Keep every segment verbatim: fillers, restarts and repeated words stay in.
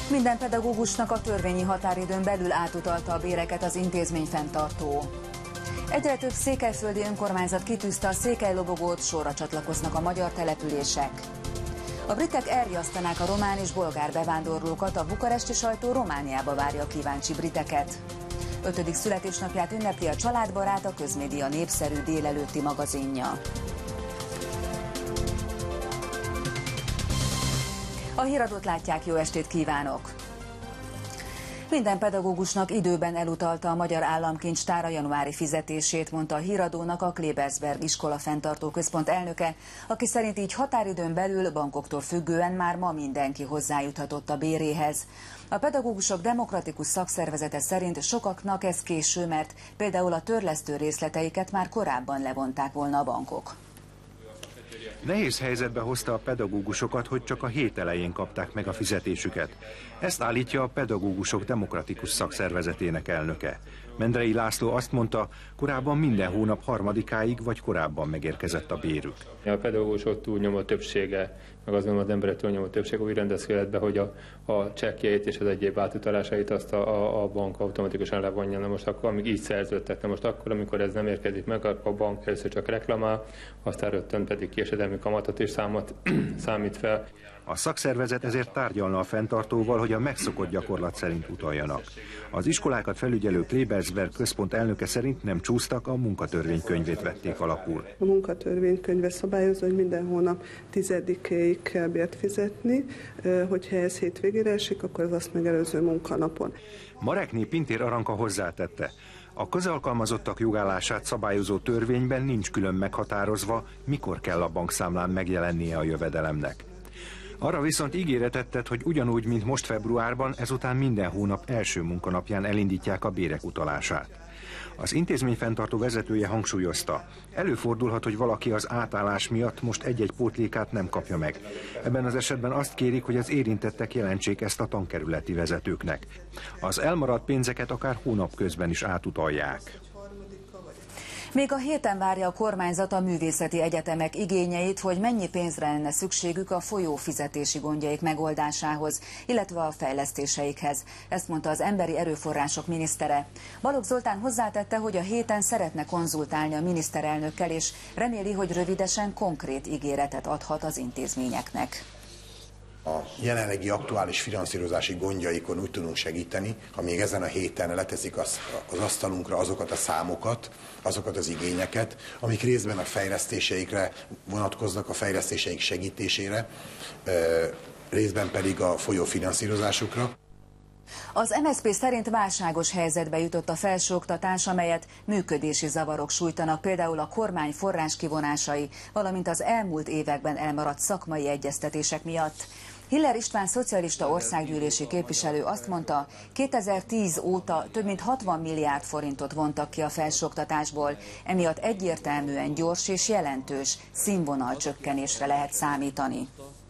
Minden pedagógusnak a törvényi határidőn belül átutalta a béreket az intézmény fenntartó. Egyre több székelyföldi önkormányzat kitűzte a székelylobogót, sorra csatlakoznak a magyar települések. A britek elriasztanák a román és bolgár bevándorlókat, a bukaresti sajtó Romániába várja a kíváncsi briteket. Ötödik születésnapját ünnepli a Családbarát, a Közmédia népszerű délelőtti magazinja. A híradót látják, jó estét kívánok! Minden pedagógusnak időben elutalta a Magyar Államkincstár a januári fizetését, mondta a híradónak a Klebersberg Iskola Fenntartó Központ elnöke, aki szerint így határidőn belül bankoktól függően már ma mindenki hozzájuthatott a béréhez. A Pedagógusok Demokratikus Szakszervezete szerint sokaknak ez késő, mert például a törlesztő részleteiket már korábban levonták volna a bankok. Nehéz helyzetbe hozta a pedagógusokat, hogy csak a hét elején kapták meg a fizetésüket. Ezt állítja a Pedagógusok Demokratikus Szakszervezetének elnöke. Mendrei László azt mondta, korábban minden hónap harmadikáig vagy korábban megérkezett a bérük. A pedagógusok túlnyomó többsége, meg azon az emberek túlnyomó többsége úgy rendez életbe, hogy a, a csekkjeit és az egyéb átutalásait azt a, a, a bank automatikusan levonja. Na most akkor, amíg így szerződtek, na most akkor, amikor ez nem érkezik meg, akkor a bank először csak reklamál, aztán rögtön pedig késedelmi kamatot és számot számít fel. A szakszervezet ezért tárgyalna a fenntartóval, hogy a megszokott gyakorlat szerint utaljanak. Az iskolákat felügyelő Klebersberg központ elnöke szerint nem csúsztak, a munkatörvénykönyvét vették alapul. A munkatörvénykönyve szabályozza, hogy minden hónap tizedikéig kell bért fizetni, hogyha ez hétvégére esik, akkor az azt megelőző munkanapon. Marekné Pintér Aranka hozzátette, a közalkalmazottak jogállását szabályozó törvényben nincs külön meghatározva, mikor kell a bankszámlán megjelennie a jövedelemnek. Arra viszont ígéretet tett, hogy ugyanúgy, mint most februárban, ezután minden hónap első munkanapján elindítják a bérek utalását. Az intézmény fenntartó vezetője hangsúlyozta, előfordulhat, hogy valaki az átállás miatt most egy-egy pótlékát nem kapja meg. Ebben az esetben azt kérik, hogy az érintettek jelentsék ezt a tankerületi vezetőknek. Az elmaradt pénzeket akár hónap közben is átutalják. Még a héten várja a kormányzat a művészeti egyetemek igényeit, hogy mennyi pénzre lenne szükségük a folyófizetési gondjaik megoldásához, illetve a fejlesztéseikhez. Ezt mondta az emberi erőforrások minisztere. Balogh Zoltán hozzátette, hogy a héten szeretne konzultálni a miniszterelnökkel, és reméli, hogy rövidesen konkrét ígéretet adhat az intézményeknek. A jelenlegi aktuális finanszírozási gondjaikon úgy tudunk segíteni, ha még ezen a héten leteszik az, az asztalunkra azokat a számokat, azokat az igényeket, amik részben a fejlesztéseikre vonatkoznak, a fejlesztéseik segítésére, részben pedig a folyófinanszírozásukra. Az em es zé pé szerint válságos helyzetbe jutott a felsőoktatás, amelyet működési zavarok sújtanak, például a kormány forráskivonásai, valamint az elmúlt években elmaradt szakmai egyeztetések miatt. Hiller István szocialista országgyűlési képviselő azt mondta, kétezer-tíz óta több mint hatvan milliárd forintot vontak ki a felsőoktatásból, emiatt egyértelműen gyors és jelentős színvonalcsökkenésre lehet számítani.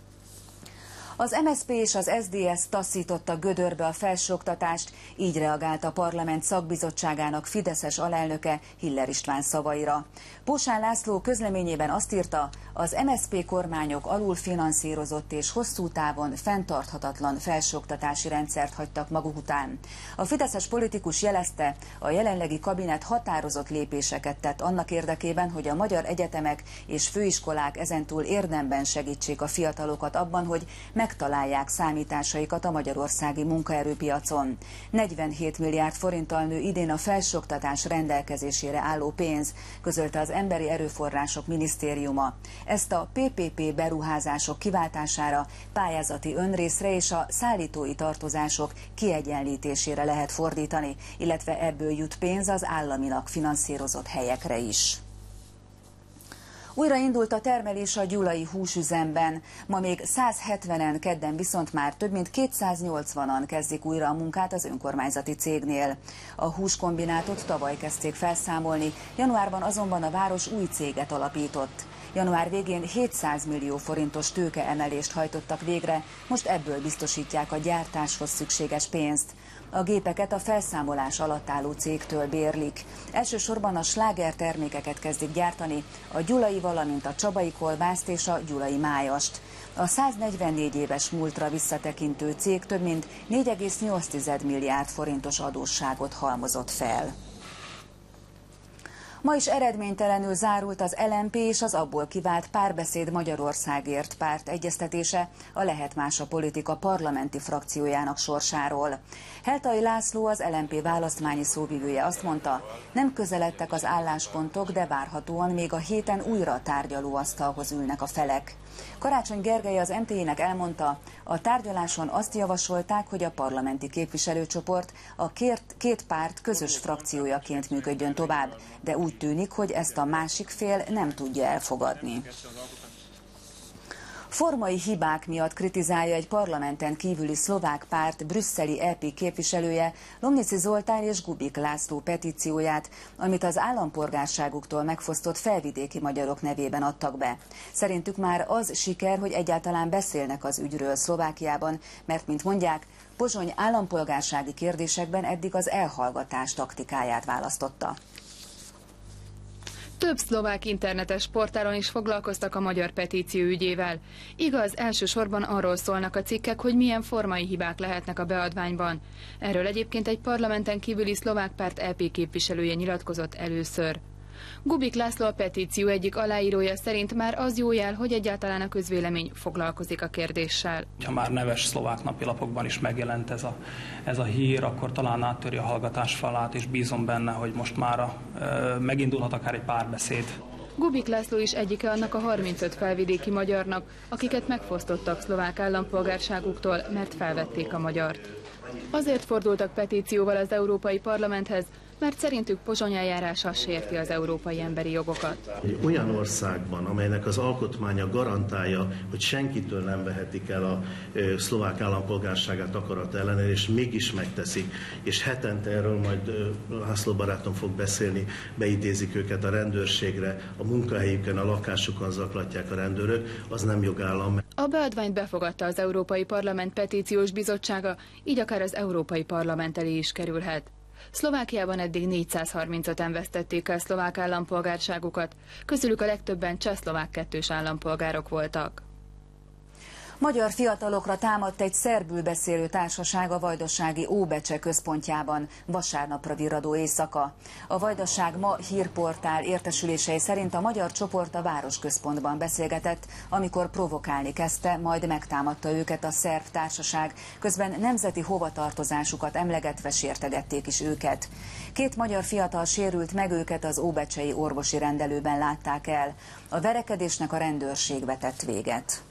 Az em es zé pé és az es zé dé es taszította gödörbe a felsőoktatást, így reagált a parlament szakbizottságának fideszes alelnöke Hiller István szavaira. Pósán László közleményében azt írta, az em es zé pé kormányok alulfinanszírozott és hosszú távon fenntarthatatlan felsőoktatási rendszert hagytak maguk után. A fideszes politikus jelezte, a jelenlegi kabinet határozott lépéseket tett annak érdekében, hogy a magyar egyetemek és főiskolák ezentúl érdemben segítsék a fiatalokat abban, hogy megtalálják számításaikat a magyarországi munkaerőpiacon. negyvenhét milliárd forinttal nő idén a felsőoktatás rendelkezésére álló pénz, közölte az Emberi Erőforrások Minisztériuma. Ezt a pé pé pé beruházások kiváltására, pályázati önrészre és a szállítói tartozások kiegyenlítésére lehet fordítani, illetve ebből jut pénz az államilag finanszírozott helyekre is. Újra indult a termelés a gyulai húsüzemben. Ma még százhetvenen, kedden viszont már több mint kétszáznyolcvanan kezdik újra a munkát az önkormányzati cégnél. A húskombinátot tavaly kezdték felszámolni, januárban azonban a város új céget alapított. Január végén hétszáz millió forintos tőkeemelést hajtottak végre, most ebből biztosítják a gyártáshoz szükséges pénzt. A gépeket a felszámolás alatt álló cégtől bérlik. Elsősorban a sláger termékeket kezdik gyártani, a gyulai, valamint a csabai kolbászt és a gyulai májast. A száznegyvennégy éves múltra visszatekintő cég több mint négy egész nyolc milliárd forintos adósságot halmozott fel. Ma is eredménytelenül zárult az el em pé és az abból kivált Párbeszéd Magyarországért párt egyeztetése a Lehet Más a Politika parlamenti frakciójának sorsáról. Heltai László, az el em pé választmányi szóvivője azt mondta, nem közeledtek az álláspontok, de várhatóan még a héten újra a tárgyalóasztalhoz ülnek a felek. Karácsony Gergely, az em té i-nek elmondta, a tárgyaláson azt javasolták, hogy a parlamenti képviselőcsoport a két, két párt közös frakciójaként működjön tovább, de úgy tűnik, hogy ezt a másik fél nem tudja elfogadni. Formai hibák miatt kritizálja egy parlamenten kívüli szlovák párt brüsszeli é pé képviselője Lomnici Zoltán és Gubik László petícióját, amit az állampolgárságuktól megfosztott felvidéki magyarok nevében adtak be. Szerintük már az siker, hogy egyáltalán beszélnek az ügyről Szlovákiában, mert, mint mondják, Pozsony állampolgársági kérdésekben eddig az elhallgatás taktikáját választotta. Több szlovák internetes portálon is foglalkoztak a magyar petíció ügyével. Igaz, elsősorban arról szólnak a cikkek, hogy milyen formai hibák lehetnek a beadványban. Erről egyébként egy parlamenten kívüli szlovák párt é pé képviselője nyilatkozott először. Gubik László, a petíció egyik aláírója szerint már az jó jel, hogy egyáltalán a közvélemény foglalkozik a kérdéssel. Ha már neves szlovák napilapokban is megjelent ez a, ez a hír, akkor talán áttöri a hallgatás falát, és bízom benne, hogy most már a, e, megindulhat akár egy párbeszéd. Gubik László is egyike annak a harmincöt felvidéki magyarnak, akiket megfosztottak szlovák állampolgárságuktól, mert felvették a magyart. Azért fordultak petícióval az Európai Parlamenthez, mert szerintük Pozsony eljárása sérti az európai emberi jogokat. Egy olyan országban, amelynek az alkotmánya garantálja, hogy senkitől nem vehetik el a szlovák állampolgárságát akarat ellenére, és mégis megteszik, és hetente erről majd László barátom fog beszélni, beidézik őket a rendőrségre, a munkahelyükön, a lakásukon zaklatják a rendőrök, az nem jogállam. A beadványt befogadta az Európai Parlament Petíciós Bizottsága, így akár az Európai Parlament elé is kerülhet. Szlovákiában eddig négyszázharmincöten vesztették el szlovák állampolgárságukat, közülük a legtöbben cseh-szlovák kettős állampolgárok voltak. Magyar fiatalokra támadt egy szerbül beszélő társaság a vajdasági Óbecse központjában, vasárnapra virradó éjszaka. A Vajdaság Ma hírportál értesülései szerint a magyar csoport a városközpontban beszélgetett, amikor provokálni kezdte, majd megtámadta őket a szerb társaság, közben nemzeti hovatartozásukat emlegetve sértegették is őket. Két magyar fiatal sérült meg, őket az óbecsei orvosi rendelőben látták el. A verekedésnek a rendőrség vetett véget.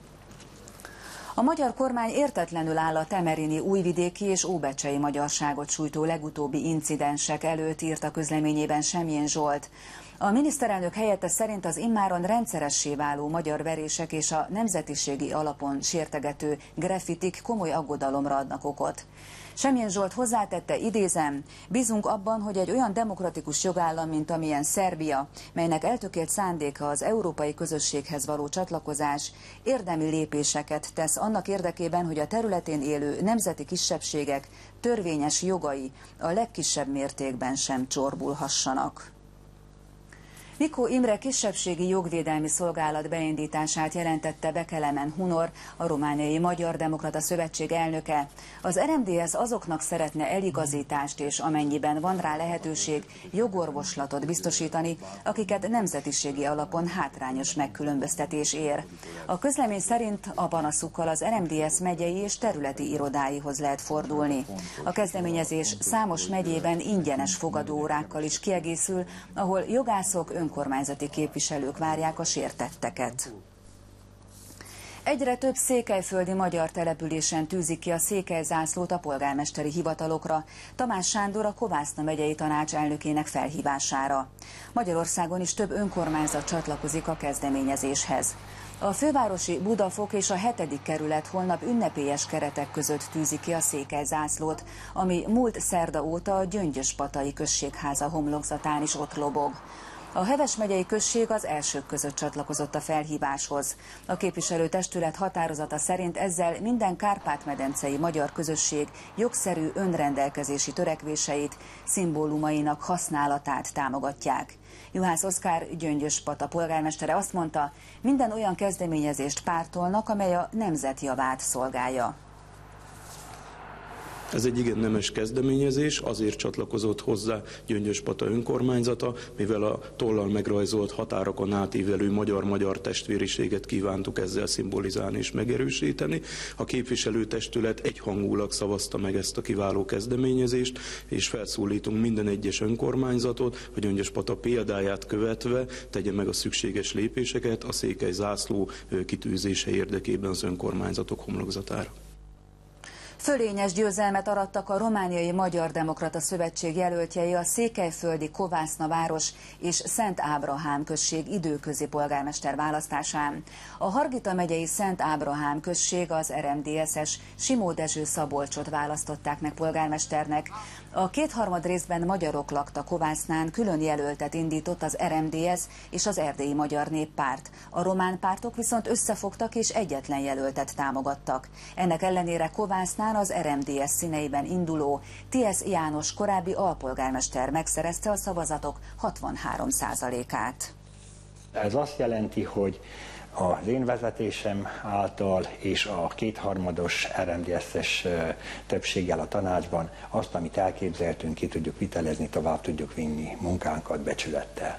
A magyar kormány értetlenül áll a temerini, újvidéki és óbecsei magyarságot sújtó legutóbbi incidensek előtt, írt a közleményében Semjén Zsolt. A miniszterelnök helyettes szerint az immáron rendszeressé váló magyar verések és a nemzetiségi alapon sértegető graffitik komoly aggodalomra adnak okot. Semjén Zsolt hozzátette, idézem, bízunk abban, hogy egy olyan demokratikus jogállam, mint amilyen Szerbia, melynek eltökélt szándéka az európai közösséghez való csatlakozás, érdemi lépéseket tesz annak érdekében, hogy a területén élő nemzeti kisebbségek törvényes jogai a legkisebb mértékben sem csorbulhassanak. Mikó Imre kisebbségi jogvédelmi szolgálat beindítását jelentette be Kelemen Hunor, a Romániai Magyar Demokrata Szövetség elnöke. Az er em dé es azoknak szeretne eligazítást és amennyiben van rá lehetőség, jogorvoslatot biztosítani, akiket nemzetiségi alapon hátrányos megkülönböztetés ér. A közlemény szerint a panaszukkal az er em dé es megyei és területi irodáihoz lehet fordulni. A kezdeményezés számos megyében ingyenes fogadóórákkal is kiegészül, ahol jogászok, önkormányzati képviselők várják a sértetteket. Egyre több székelyföldi magyar településen tűzik ki a székelyzászlót a polgármesteri hivatalokra, Tamás Sándor a Kovászna megyei tanács elnökének felhívására. Magyarországon is több önkormányzat csatlakozik a kezdeményezéshez. A fővárosi Budafok és a hetedik kerület holnap ünnepélyes keretek között tűzi ki a székelyzászlót, ami múlt szerda óta a Gyöngyöspatai községháza homlokzatán is ott lobog. A Heves megyei község az elsők között csatlakozott a felhíváshoz. A képviselőtestület határozata szerint ezzel minden kárpát-medencei magyar közösség jogszerű önrendelkezési törekvéseit, szimbólumainak használatát támogatják. Juhász Oszkár Gyöngyöspata polgármestere azt mondta, minden olyan kezdeményezést pártolnak, amely a nemzet javát szolgálja. Ez egy igen nemes kezdeményezés, azért csatlakozott hozzá Gyöngyöspata önkormányzata, mivel a tollal megrajzolt határokon átívelő magyar-magyar testvériséget kívántuk ezzel szimbolizálni és megerősíteni. A képviselőtestület egyhangulag szavazta meg ezt a kiváló kezdeményezést, és felszólítunk minden egyes önkormányzatot, hogy Gyöngyöspata példáját követve tegye meg a szükséges lépéseket a székely zászló kitűzése érdekében az önkormányzatok homlokzatára. Fölényes győzelmet arattak a romániai Magyar Demokrata Szövetség jelöltjei a székelyföldi Kovászna város és Szent Ábrahám község időközi polgármester választásán. A Hargita megyei Szent Ábrahám község az er em dé es-es Simó Dezső Szabolcsot választották meg polgármesternek. A kétharmad részben magyarok lakta Kovásznán külön jelöltet indított az er em dé es és az Erdélyi Magyar Néppárt. A román pártok viszont összefogtak és egyetlen jelöltet támogattak. Ennek ellenére Kovásznán az er em dé es színeiben induló Tiesz János korábbi alpolgármester megszerezte a szavazatok hatvanhárom százalékát. Ez azt jelenti, hogy az én vezetésem által és a kétharmados er em dé es-es többséggel a tanácsban azt, amit elképzeltünk, ki tudjuk vitelezni, tovább tudjuk vinni munkánkat becsülettel.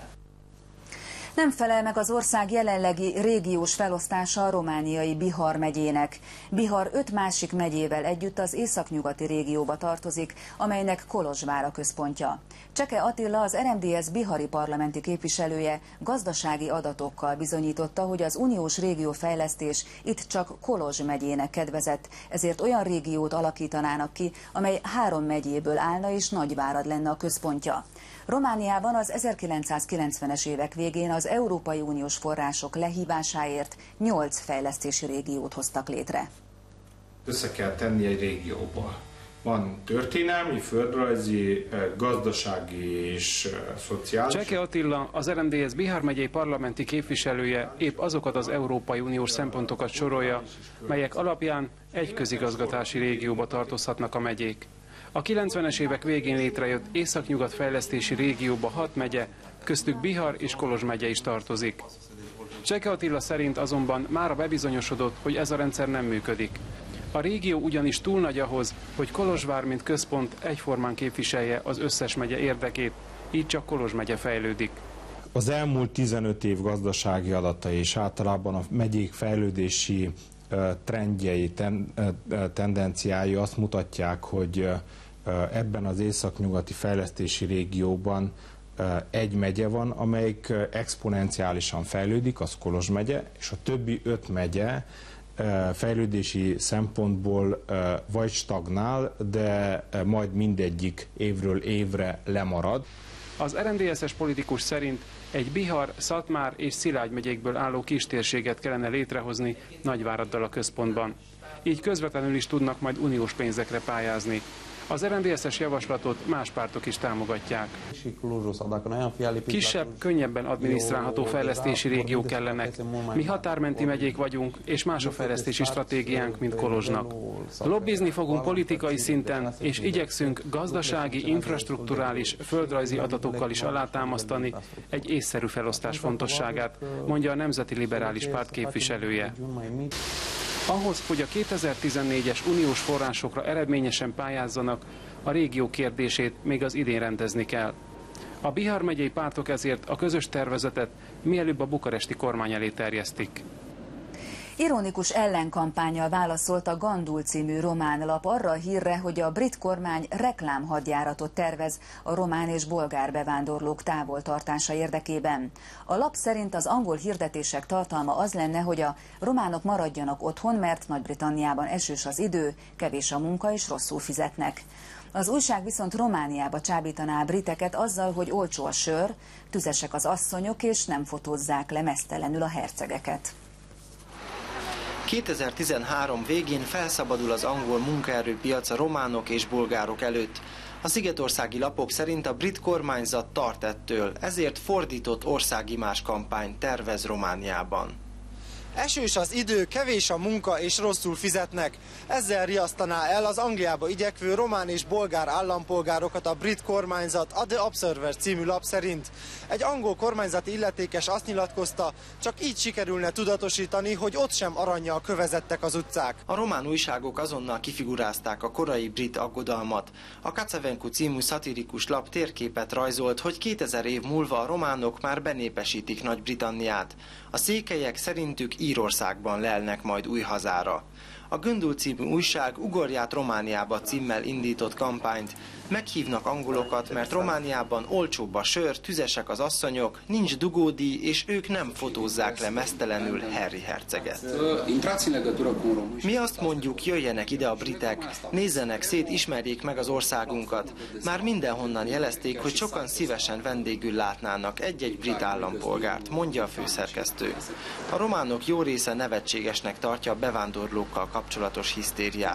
Nem felel meg az ország jelenlegi régiós felosztása a romániai Bihar megyének. Bihar öt másik megyével együtt az északnyugati régióba tartozik, amelynek Kolozsvár a központja. Cseke Attila, az er em dé es bihari parlamenti képviselője gazdasági adatokkal bizonyította, hogy az uniós régiófejlesztés itt csak Kolozs megyének kedvezett, ezért olyan régiót alakítanának ki, amely három megyéből állna és Nagyvárad lenne a központja. Romániában az ezerkilencszázkilencvenes évek végén az Európai Uniós források lehívásáért nyolc fejlesztési régiót hoztak létre. Össze kell tenni egy régióba. Van történelmi, földrajzi, gazdasági és szociális. Cseke Attila, az er em dé es Bihar megyei parlamenti képviselője épp azokat az Európai Uniós szempontokat sorolja, melyek alapján egy közigazgatási régióba tartozhatnak a megyék. A kilencvenes évek végén létrejött Északnyugat fejlesztési régióba hat megye, köztük Bihar és Kolozs megye is tartozik. Cseke Attila szerint azonban mára bebizonyosodott, hogy ez a rendszer nem működik. A régió ugyanis túl nagy ahhoz, hogy Kolozsvár mint központ egyformán képviselje az összes megye érdekét, így csak Kolozs megye fejlődik. Az elmúlt tizenöt év gazdasági adatai és általában a megyék fejlődési trendjei, ten, tendenciái azt mutatják, hogy ebben az északnyugati fejlesztési régióban egy megye van, amelyik exponenciálisan fejlődik, az Kolozs megye, és a többi öt megye fejlődési szempontból vagy stagnál, de majd mindegyik évről évre lemarad. Az er em dé es-es politikus szerint egy Bihar, Szatmár és Szilágy megyékből álló kistérséget kellene létrehozni Nagyváraddal a központban. Így közvetlenül is tudnak majd uniós pénzekre pályázni. Az er em dé es-es javaslatot más pártok is támogatják. Kisebb, könnyebben adminisztrálható fejlesztési régiók kellenek. Mi határmenti megyék vagyunk, és más a fejlesztési stratégiánk, mint Kolozsnak. Lobbizni fogunk politikai szinten, és igyekszünk gazdasági, infrastrukturális, földrajzi adatokkal is alátámasztani egy észszerű felosztás fontosságát, mondja a Nemzeti Liberális Párt képviselője. Ahhoz, hogy a kétezer-tizennégyes uniós forrásokra eredményesen pályázzanak, a régió kérdését még az idén rendezni kell. A Bihar megyei pártok ezért a közös tervezetet mielőbb a bukaresti kormány elé terjesztik. Ironikus ellenkampánnyal válaszolt a Gandul című román lap arra a hírre, hogy a brit kormány reklámhadjáratot tervez a román és bolgár bevándorlók távoltartása érdekében. A lap szerint az angol hirdetések tartalma az lenne, hogy a románok maradjanak otthon, mert Nagy-Britanniában esős az idő, kevés a munka és rosszul fizetnek. Az újság viszont Romániába csábítaná a briteket azzal, hogy olcsó a sör, tüzesek az asszonyok és nem fotózzák le meztelenül a hercegeket. kétezer-tizenhárom végén felszabadul az angol munkaerőpiac a románok és bolgárok előtt. A szigetországi lapok szerint a brit kormányzat tart ettől, ezért fordított országimázs kampányt tervez Romániában. Esős az idő, kevés a munka és rosszul fizetnek. Ezzel riasztaná el az Angliába igyekvő román és bolgár állampolgárokat a brit kormányzat a The Observer című lap szerint. Egy angol kormányzati illetékes azt nyilatkozta, csak így sikerülne tudatosítani, hogy ott sem arannyal kövezettek az utcák. A román újságok azonnal kifigurázták a korai brit aggodalmat. A Kacevenku című szatirikus lap térképet rajzolt, hogy kétezer év múlva a románok már benépesítik Nagy-Britanniát. A székelyek szerintük Írországban lelnek majd új hazára. A Göndul című újság Ugorját Romániába címmel indított kampányt. Meghívnak angolokat, mert Romániában olcsóbb a sör, tüzesek az asszonyok, nincs dugódíj, és ők nem fotózzák le mesztelenül Harry herceget. Mi azt mondjuk, jöjjenek ide a britek, nézzenek szét, ismerjék meg az országunkat. Már mindenhonnan jelezték, hogy sokan szívesen vendégül látnának egy-egy brit állampolgárt, mondja a főszerkesztő. A románok jó része nevetségesnek tartja a bevándorlókkal kapcsolatos hisztériát.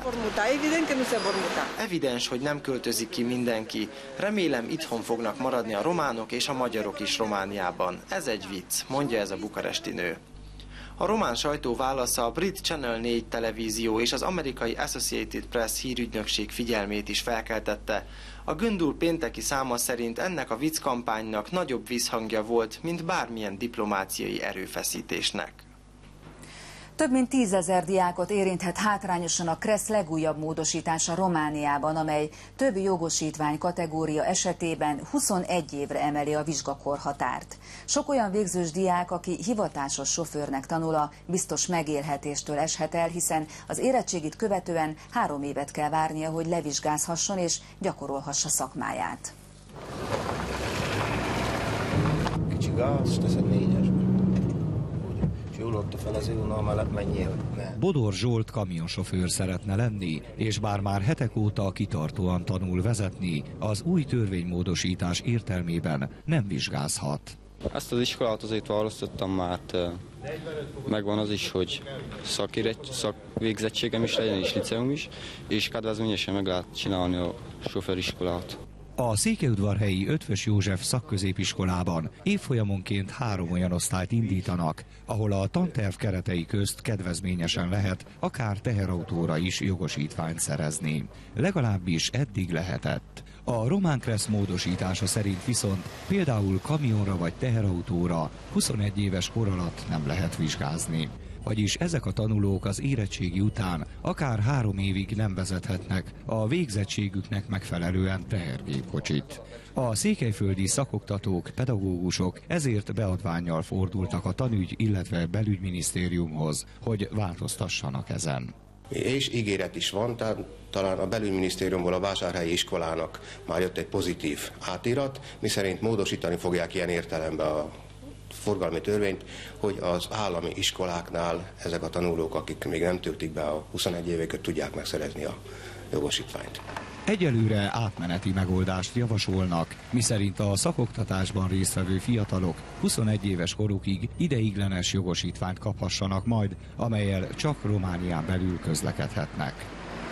Evidens, hogy nem költözik ki mindenki. Remélem, itthon fognak maradni a románok és a magyarok is Romániában. Ez egy vicc, mondja ez a bukaresti nő. A román sajtó válasza a brit Channel négy televízió és az amerikai Associated Press hírügynökség figyelmét is felkeltette. A Göndul pénteki száma szerint ennek a vicckampánynak nagyobb visszhangja volt, mint bármilyen diplomáciai erőfeszítésnek. Több mint tízezer diákot érinthet hátrányosan a KRESZ legújabb módosítása Romániában, amely több jogosítvány kategória esetében huszonegy évre emeli a vizsgakorhatárt. Sok olyan végzős diák, aki hivatásos sofőrnek tanul, a biztos megélhetéstől eshet el, hiszen az érettségit követően három évet kell várnia, hogy levizsgázhasson és gyakorolhassa szakmáját. Kicsi gáz, teszed négyesbe. Jól fel az ülnal mellett menjél, hogy ne. Bodor Zsolt kamionsofőr szeretne lenni, és bár már hetek óta kitartóan tanul vezetni, az új törvénymódosítás értelmében nem vizsgázhat. Ezt az iskolát azért választottam, mert megvan az is, hogy szakvégzettségem is legyen, és liceum is, és kedvezményesen meg lehet csinálni a sofőriskolát. A Székelyudvarhelyi Ötvös József szakközépiskolában évfolyamonként három olyan osztályt indítanak, ahol a tanterv keretei közt kedvezményesen lehet akár teherautóra is jogosítványt szerezni. Legalábbis eddig lehetett. A román KRESZ módosítása szerint viszont például kamionra vagy teherautóra huszonegy éves kor alatt nem lehet vizsgázni. Vagyis ezek a tanulók az érettségi után akár három évig nem vezethetnek a végzettségüknek megfelelően tehergépkocsit. A székelyföldi szakoktatók, pedagógusok ezért beadvánnyal fordultak a tanügy, illetve belügyminisztériumhoz, hogy változtassanak ezen. És ígéret is van, tehát talán a belügyminisztériumból a vásárhelyi iskolának már jött egy pozitív átirat, miszerint módosítani fogják ilyen értelemben a forgalmi törvényt, hogy az állami iskoláknál ezek a tanulók, akik még nem töltik be a huszonegy éveket, tudják megszerezni a jogosítványt. Egyelőre átmeneti megoldást javasolnak, miszerint a szakoktatásban résztvevő fiatalok huszonegy éves korukig ideiglenes jogosítványt kaphassanak majd, amellyel csak Románián belül közlekedhetnek.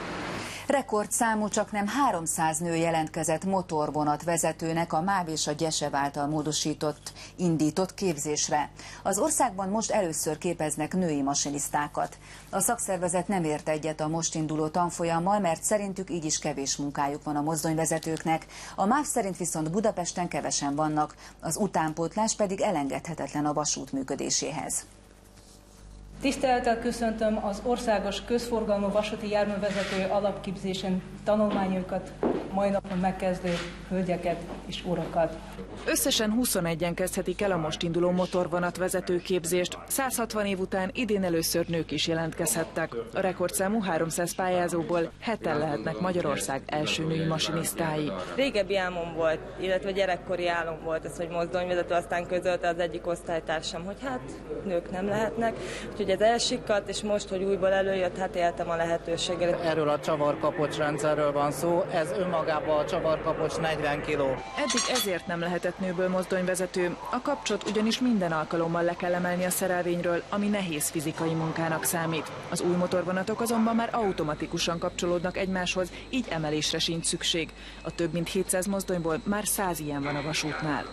Rekordszámú csaknem háromszáz nő jelentkezett motorvonat vezetőnek a MÁV és a GYESEV által módosított, indított képzésre. Az országban most először képeznek női masinisztákat. A szakszervezet nem ért egyet a most induló tanfolyammal, mert szerintük így is kevés munkájuk van a mozdonyvezetőknek. A MÁV szerint viszont Budapesten kevesen vannak, az utánpótlás pedig elengedhetetlen a vasút működéséhez. Tisztelettel köszöntöm az országos közforgalmú vasúti járművezető alapképzésen tanulmányokat mai napon megkezdő hölgyeket és urakat. Összesen huszonegyen kezdhetik el a most induló motorvonatvezető képzést. száz hatvan év után idén először nők is jelentkezhettek. A rekordszámú háromszáz pályázóból heten lehetnek Magyarország első női masinisztái. Régebbi álmom volt, illetve gyerekkori álom volt ez, hogy mozdonyvezető, aztán közölte az egyik osztálytársam, hogy hát nők nem lehetnek, úgyhogy úgyhogy ez elsikadt, és most, hogy újból előjött, hát éltem a lehetőséggel. Erről a csavarkapocs rendszerről van szó, ez önmagában a csavarkapocs negyven kiló. Eddig ezért nem lehetett nőből mozdonyvezető. A kapcsot ugyanis minden alkalommal le kell emelni a szerelvényről, ami nehéz fizikai munkának számít. Az új motorvonatok azonban már automatikusan kapcsolódnak egymáshoz, így emelésre sincs szükség. A több mint hétszáz mozdonyból már száz ilyen van a vasútnál.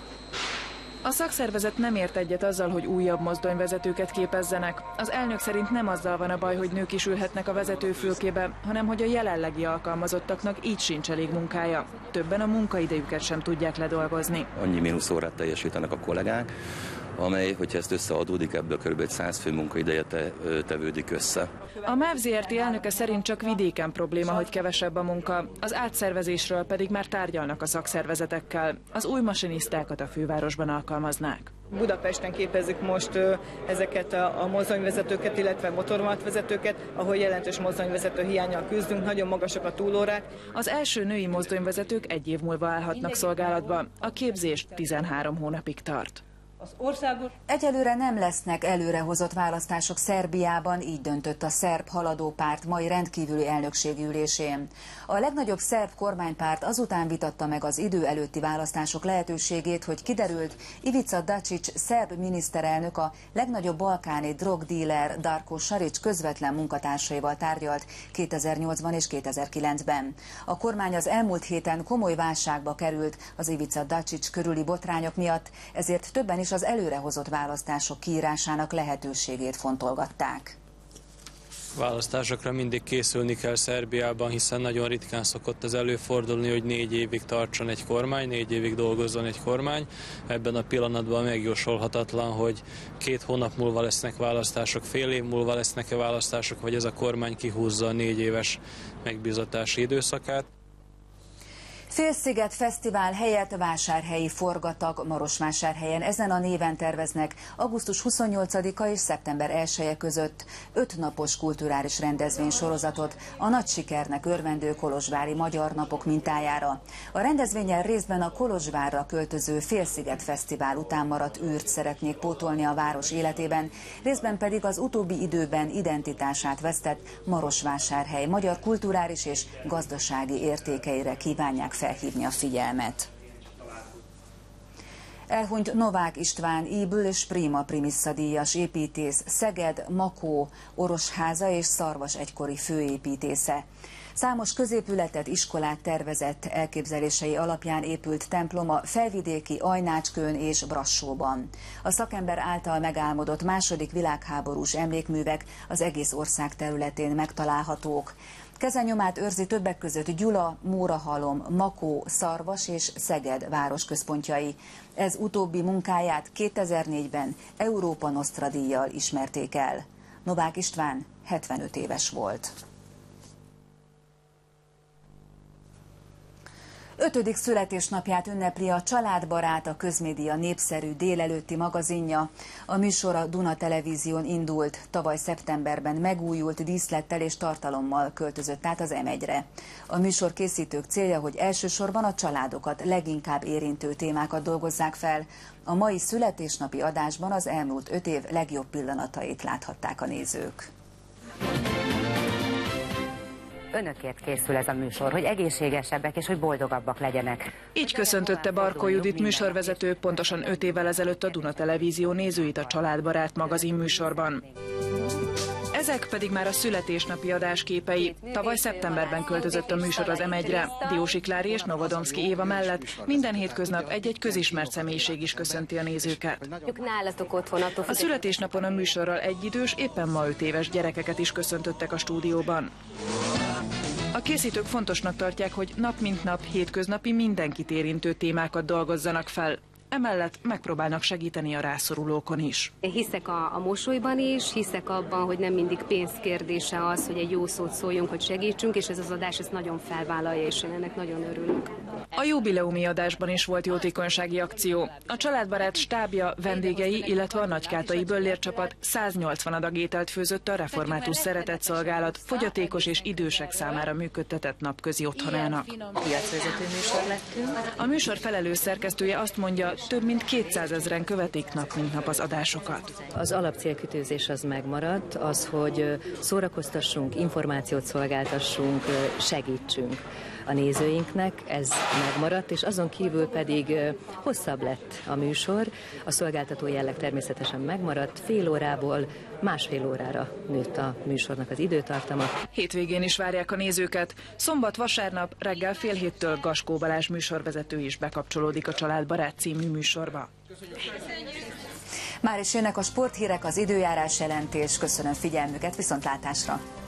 A szakszervezet nem ért egyet azzal, hogy újabb mozdonyvezetőket képezzenek. Az elnök szerint nem azzal van a baj, hogy nők is ülhetnek a vezetőfülkébe, hanem hogy a jelenlegi alkalmazottaknak így sincs elég munkája. Többen a munkaidejüket sem tudják ledolgozni. Annyi mínuszórát teljesítenek a kollégák, amely, hogyha ezt összeadódik, ebből kb. száz fő munkaideje te, tevődik össze. A MÁV Zé Er Té elnöke szerint csak vidéken probléma, hogy kevesebb a munka, az átszervezésről pedig már tárgyalnak a szakszervezetekkel. Az új masinisztákat a fővárosban alkalmaznák. Budapesten képezzük most ezeket a mozdonyvezetőket, illetve motorvonatvezetőket, ahol jelentős mozdonyvezető hiánnyal küzdünk, nagyon magasak a túlórák. Az első női mozdonyvezetők egy év múlva állhatnak szolgálatba, a képzés tizenhárom hónapig tart. Az országos... Egyelőre nem lesznek előrehozott választások Szerbiában, így döntött a szerb haladó párt mai rendkívüli elnökségi ülésén. A legnagyobb szerb kormánypárt azután vitatta meg az idő előtti választások lehetőségét, hogy kiderült, Ivica Dačić szerb miniszterelnök a legnagyobb balkáni drogdíler Darko Šarić közvetlen munkatársaival tárgyalt kétezer-nyolcban és kétezer-kilencben. A kormány az elmúlt héten komoly válságba került az Ivica Dačić körüli botrányok miatt, ezért többen is az előrehozott választások kiírásának lehetőségét fontolgatták. Választásokra mindig készülni kell Szerbiában, hiszen nagyon ritkán szokott ez előfordulni, hogy négy évig tartson egy kormány, négy évig dolgozzon egy kormány. Ebben a pillanatban megjósolhatatlan, hogy két hónap múlva lesznek választások, fél év múlva lesznek-e választások, vagy ez a kormány kihúzza a négy éves megbízatási időszakát. Félsziget Fesztivál helyett vásárhelyi forgatag Marosvásárhelyen. Ezen a néven terveznek augusztus huszonnyolcadika és szeptember elseje között öt napos kulturális rendezvénysorozatot a nagy sikernek örvendő kolozsvári Magyar Napok mintájára. A rendezvényen részben a Kolozsvárra költöző Félsziget Fesztivál után maradt űrt szeretnék pótolni a város életében, részben pedig az utóbbi időben identitását vesztett Marosvásárhely magyar kulturális és gazdasági értékeire kívánják felhívni a figyelmet. Elhunyt Novák István Íbül és Prima Primissa díjas építész, Szeged, Makó, Orosháza és Szarvas egykori főépítésze. Számos középületet, iskolát tervezett, elképzelései alapján épült temploma Felvidéki, Ajnácskőn és Brassóban. A szakember által megálmodott második világháborús emlékművek az egész ország területén megtalálhatók. Kezenyomát őrzi többek között Gyula, Mórahalom, Makó, Szarvas és Szeged városközpontjai. Ez utóbbi munkáját kétezer-négyben Európa Nostra díjjal ismerték el. Novák István hetvenöt éves volt. Ötödik születésnapját ünnepli a Családbarát, a közmédia népszerű délelőtti magazinja. A műsor a Duna Televízión indult, tavaly szeptemberben megújult díszlettel és tartalommal költözött át az em egyre. A műsor készítők célja, hogy elsősorban a családokat leginkább érintő témákat dolgozzák fel. A mai születésnapi adásban az elmúlt öt év legjobb pillanatait láthatták a nézők. Önökért készül ez a műsor, hogy egészségesebbek és hogy boldogabbak legyenek. Így köszöntötte Barkó Judit műsorvezető pontosan öt évvel ezelőtt a Duna Televízió nézőit a Családbarát magazin műsorban. Ezek pedig már a születésnapi adás képei. Tavaly szeptemberben költözött a műsor az em egyre. Diósi Klári és Novodomszki Éva mellett minden hétköznap egy-egy közismert személyiség is köszönti a nézőket. Nálatok otthon, attól a születésnapon a műsorral egyidős, éppen ma öt éves gyerekeket is köszöntöttek a stúdióban. A készítők fontosnak tartják, hogy nap mint nap, hétköznapi, mindenkit érintő témákat dolgozzanak fel. Emellett megpróbálnak segíteni a rászorulókon is. Én hiszek a, a mosolyban is, hiszek abban, hogy nem mindig pénzkérdése az, hogy egy jó szót szóljunk, hogy segítsünk, és ez az adás ezt nagyon felvállalja, és én ennek nagyon örülök. A jubileumi adásban is volt jótékonysági akció. A Családbarát stábja, vendégei, illetve a nagykátai böllércsapat száznyolcvan adag ételt főzött a Református Szeretetszolgálat fogyatékos és idősek számára működtetett napközi otthonának. Piacvezető műsor lettünk. A műsor felelős szerkesztője azt mondja, több mint kétszázezren követik nap mint nap az adásokat. Az alapcélkitűzés az megmaradt, az, hogy szórakoztassunk, információt szolgáltassunk, segítsünk a nézőinknek, ez megmaradt, és azon kívül pedig hosszabb lett a műsor, a szolgáltató jelleg természetesen megmaradt, fél órából másfél órára nőtt a műsornak az időtartama. Hétvégén is várják a nézőket. Szombat-vasárnap reggel fél héttől Gaskó Balázs műsorvezető is bekapcsolódik a Családbarát című műsorba. Már is jönnek a sporthírek, az időjárás jelentés. Köszönöm figyelmüket, viszontlátásra!